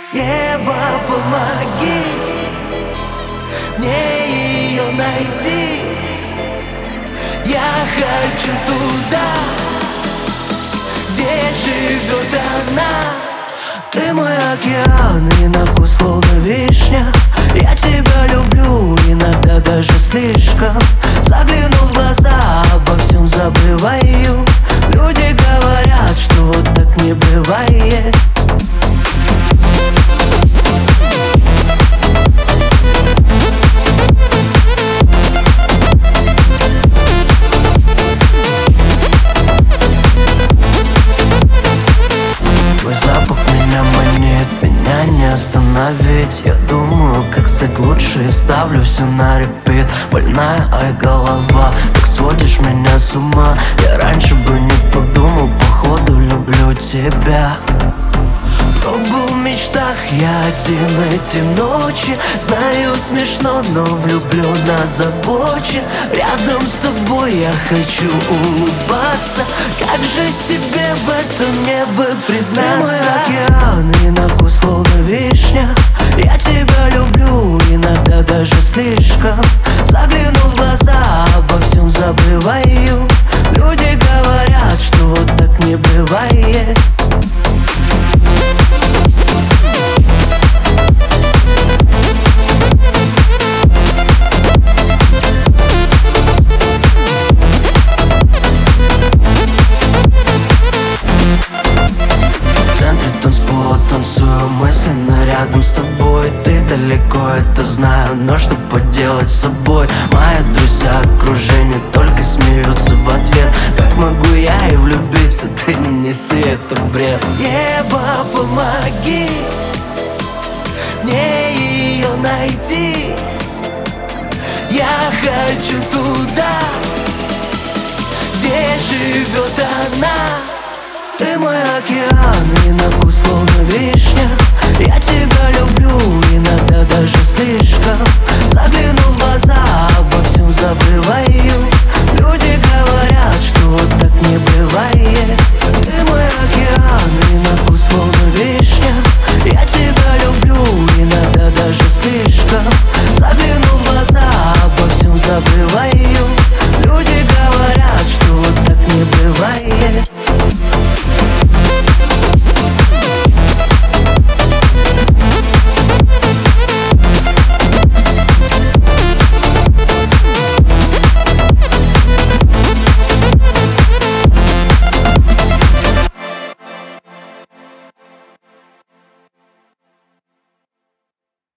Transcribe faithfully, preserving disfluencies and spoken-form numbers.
Небо, помоги мне ее найти. Я хочу туда, где живет она. Ты мой океан, и на вкус словно вишня. Я тебя люблю, иногда даже слишком. Заглянув в глаза, обо всем забываю. Люди говорят, что вот так не бывает. Твой запах меня манит, меня не остановить. Я думаю, как стать лучше, и ставлю все на репит. Больная, ай, голова, так сводишь меня с ума. Я раньше бы не подумал, походу люблю тебя. Пробыл в мечтах я один эти ночи. Знаю, смешно, но влюблен, озабочен. Рядом с тобой я хочу улыбаться. Как же тебе в этом мне бы признаться? Ты мой океан, и на вкус словно вишня. Я тебя люблю, иногда даже слишком. Заглянув в глаза, обо всем забываю. Люди говорят, что вот так не бывает. Танцую мысленно рядом с тобой. Ты далеко, это знаю, но что поделать с собой? Мои друзья, окружение только смеются в ответ. Как могу я и влюбиться? Ты не неси, это бред. Небо, помоги мне ее найти. Я хочу туда, где живет она. Ты мой океан,